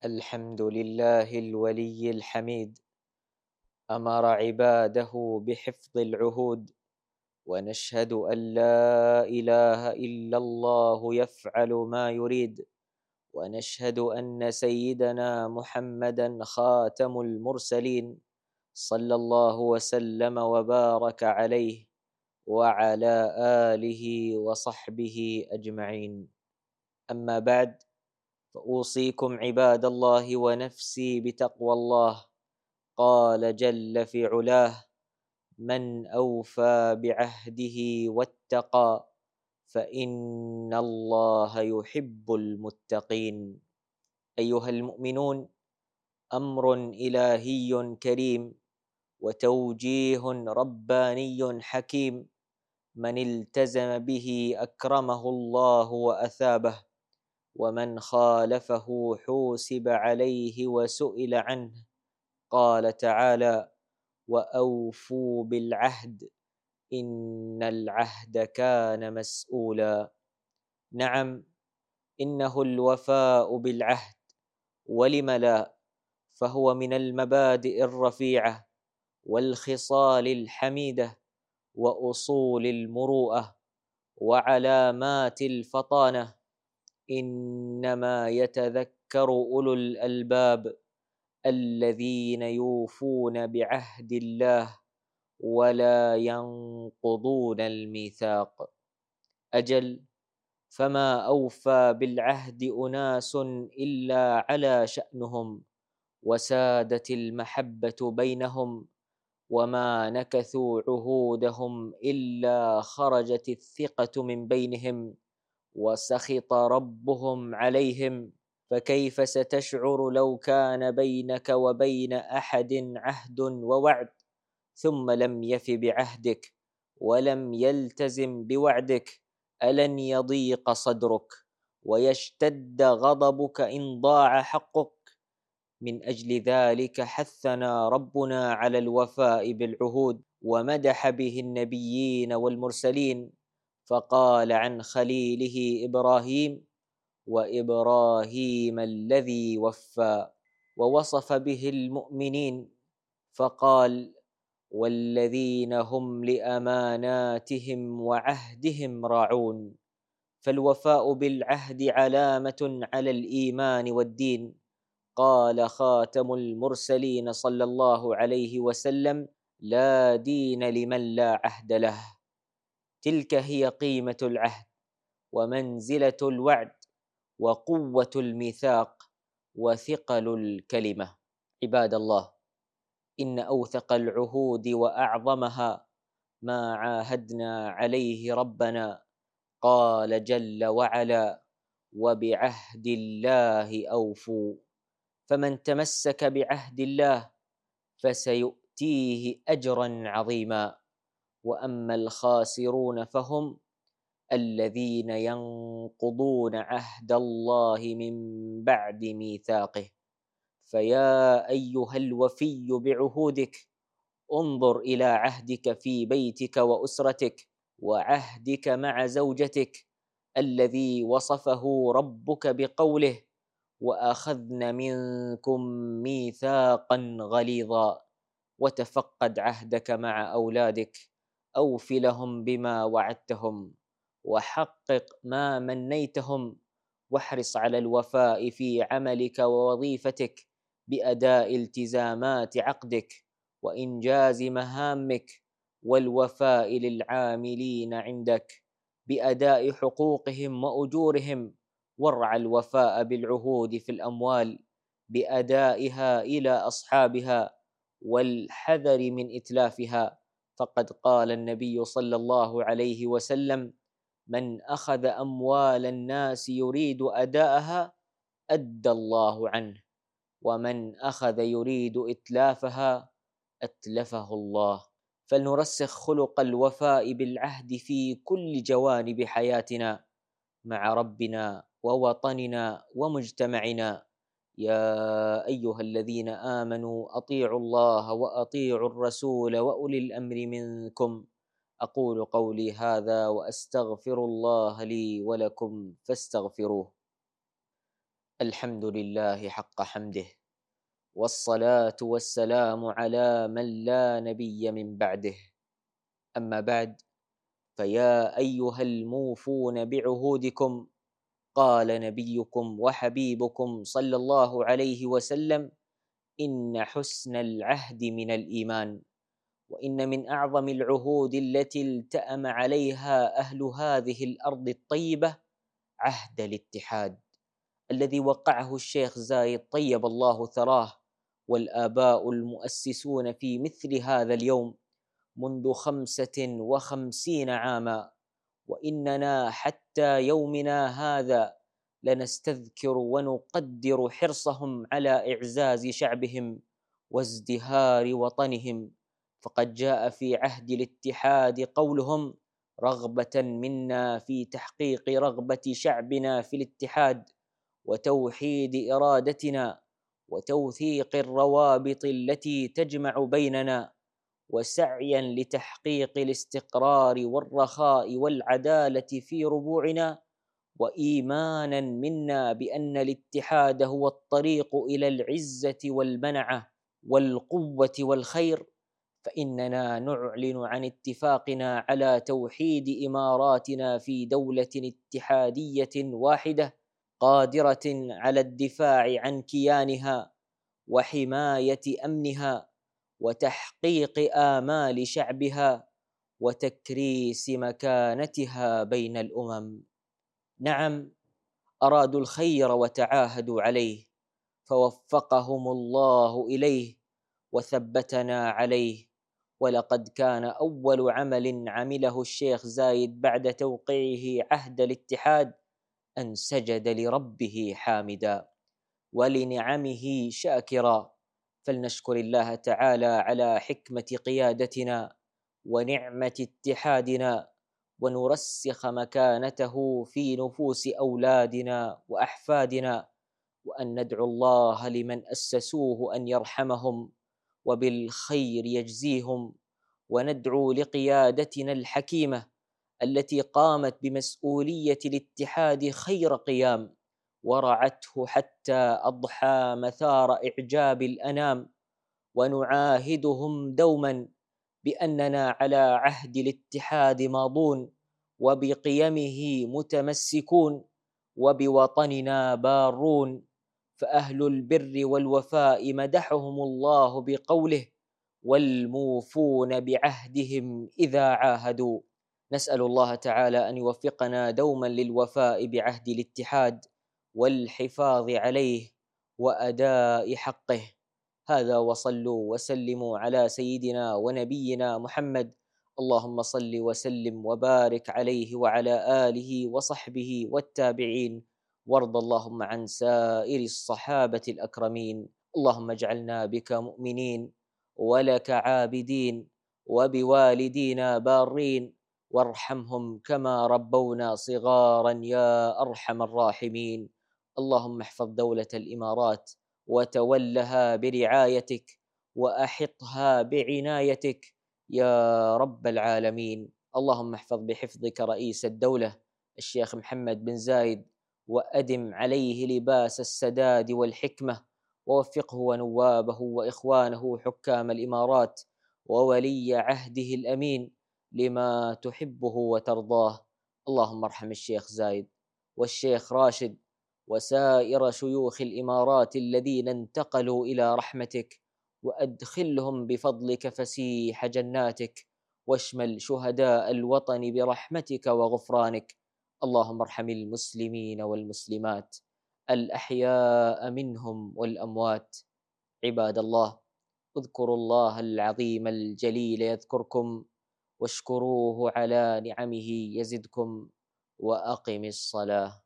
الحمد لله الولي الحميد، أمر عباده بحفظ العهود، ونشهد أن لا إله إلا الله يفعل ما يريد، ونشهد أن سيدنا محمدا خاتم المرسلين صلى الله وسلم وبارك عليه وعلى آله وصحبه أجمعين. أما بعد، فأوصيكم عباد الله ونفسي بتقوى الله. قال جل في علاه: من أوفى بعهده واتقى فإن الله يحب المتقين. أيها المؤمنون، أمر إلهي كريم وتوجيه رباني حكيم، من التزم به أكرمه الله وأثابه، ومن خالفه حوسب عليه وسئل عنه. قال تعالى: وأوفوا بالعهد إن العهد كان مسؤولا. نعم، إنه الوفاء بالعهد، ولم لا، فهو من المبادئ الرفيعة والخصال الحميدة وأصول المروءة وعلامات الفطانة. إنما يتذكر أولو الألباب الذين يوفون بعهد الله ولا ينقضون الميثاق. أجل، فما أوفى بالعهد أناس إلا على شأنهم، وسادت المحبة بينهم، وما نكثوا عهودهم إلا خرجت الثقة من بينهم، وسخط ربهم عليهم. فكيف ستشعر لو كان بينك وبين أحد عهد ووعد، ثم لم يف بعهدك ولم يلتزم بوعدك؟ ألن يضيق صدرك ويشتد غضبك إن ضاع حقك؟ من أجل ذلك حثنا ربنا على الوفاء بالعهود، ومدح به النبيين والمرسلين، فقال عن خليله إبراهيم: وإبراهيم الذي وفى. ووصف به المؤمنين فقال: والذين هم لأماناتهم وعهدهم راعون. فالوفاء بالعهد علامة على الإيمان والدين. قال خاتم المرسلين صلى الله عليه وسلم: لا دين لمن لا عهد له. تلك هي قيمة العهد، ومنزلة الوعد، وقوة الميثاق، وثقل الكلمة. عباد الله، إن أوثق العهود وأعظمها ما عاهدنا عليه ربنا. قال جل وعلا: وبعهد الله أوفوا. فمن تمسك بعهد الله فسيؤتيه أجرا عظيما. وأما الخاسرون فهم الذين ينقضون عهد الله من بعد ميثاقه. فيا أيها الوفي بعهودك، انظر إلى عهدك في بيتك وأسرتك، وعهدك مع زوجتك الذي وصفه ربك بقوله: وأخذن منكم ميثاقا غليظا. وتفقد عهدك مع أولادك، أوف لهم بما وعدتهم، وحقق ما منيتهم، واحرص على الوفاء في عملك ووظيفتك بأداء التزامات عقدك وإنجاز مهامك، والوفاء للعاملين عندك بأداء حقوقهم وأجورهم. وارعى الوفاء بالعهود في الأموال بأدائها إلى أصحابها، والحذر من إتلافها. فقد قال النبي صلى الله عليه وسلم: من أخذ أموال الناس يريد أداءها أدى الله عنه، ومن أخذ يريد إتلافها أتلفه الله. فلنرسخ خلق الوفاء بالعهد في كل جوانب حياتنا مع ربنا ووطننا ومجتمعنا. يا أيها الذين آمنوا أطيعوا الله وأطيعوا الرسول وأولي الأمر منكم. أقول قولي هذا وأستغفر الله لي ولكم فاستغفروه. الحمد لله حق حمده، والصلاة والسلام على من لا نبي من بعده. أما بعد، فيا أيها الموفون بعهودكم، قال نبيكم وحبيبكم صلى الله عليه وسلم: إن حسن العهد من الإيمان. وإن من أعظم العهود التي التأم عليها أهل هذه الأرض الطيبة عهد الاتحاد، الذي وقعه الشيخ زايد طيب الله ثراه والآباء المؤسسون في مثل هذا اليوم منذ 55 عاما. وإننا حتى يومنا هذا لنستذكر ونقدر حرصهم على إعزاز شعبهم وازدهار وطنهم. فقد جاء في عهد الاتحاد قولهم: رغبة منا في تحقيق رغبة شعبنا في الاتحاد وتوحيد إرادتنا وتوثيق الروابط التي تجمع بيننا، وسعيا لتحقيق الاستقرار والرخاء والعدالة في ربوعنا، وإيمانا منا بأن الاتحاد هو الطريق إلى العزة والمنعة والقوة والخير. فإننا نعلن عن اتفاقنا على توحيد إماراتنا في دولة اتحادية واحدة قادرة على الدفاع عن كيانها وحماية أمنها وتحقيق آمال شعبها وتكريس مكانتها بين الأمم. نعم، أرادوا الخير وتعاهدوا عليه، فوفقهم الله إليه وثبتنا عليه. ولقد كان أول عمل عمله الشيخ زايد بعد توقيعه عهد الاتحاد أن سجد لربه حامدا ولنعمه شاكرا. فلنشكر الله تعالى على حكمة قيادتنا ونعمة اتحادنا، ونرسخ مكانته في نفوس أولادنا وأحفادنا، وأن ندعو الله لمن أسسوه أن يرحمهم وبالخير يجزيهم، وندعو لقيادتنا الحكيمة التي قامت بمسؤولية الاتحاد خير قيام ورعته حتى أضحى مثار إعجاب الأنام. ونعاهدهم دوما بأننا على عهد الاتحاد ماضون، وبقيمه متمسكون، وبوطننا بارون. فأهل البر والوفاء مدحهم الله بقوله: والموفون بعهدهم إذا عاهدوا. نسأل الله تعالى أن يوفقنا دوما للوفاء بعهد الاتحاد والحفاظ عليه وأداء حقه. هذا، وصلوا وسلموا على سيدنا ونبينا محمد. اللهم صل وسلم وبارك عليه وعلى آله وصحبه والتابعين، وارض اللهم عن سائر الصحابة الأكرمين. اللهم اجعلنا بك مؤمنين ولك عابدين وبوالدينا بارين، وارحمهم كما ربونا صغارا يا أرحم الراحمين. اللهم احفظ دولة الإمارات وتولها برعايتك وأحطها بعنايتك يا رب العالمين. اللهم احفظ بحفظك رئيس الدولة الشيخ محمد بن زايد، وأدم عليه لباس السداد والحكمة، ووفقه ونوابه وإخوانه حكام الإمارات وولي عهده الأمين لما تحبه وترضاه. اللهم ارحم الشيخ زايد والشيخ راشد وسائر شيوخ الإمارات الذين انتقلوا إلى رحمتك، وأدخلهم بفضلك فسيح جناتك، واشمل شهداء الوطن برحمتك وغفرانك. اللهم ارحم المسلمين والمسلمات الأحياء منهم والأموات. عباد الله، اذكروا الله العظيم الجليل يذكركم، واشكروه على نعمه يزدكم، وأقم الصلاة.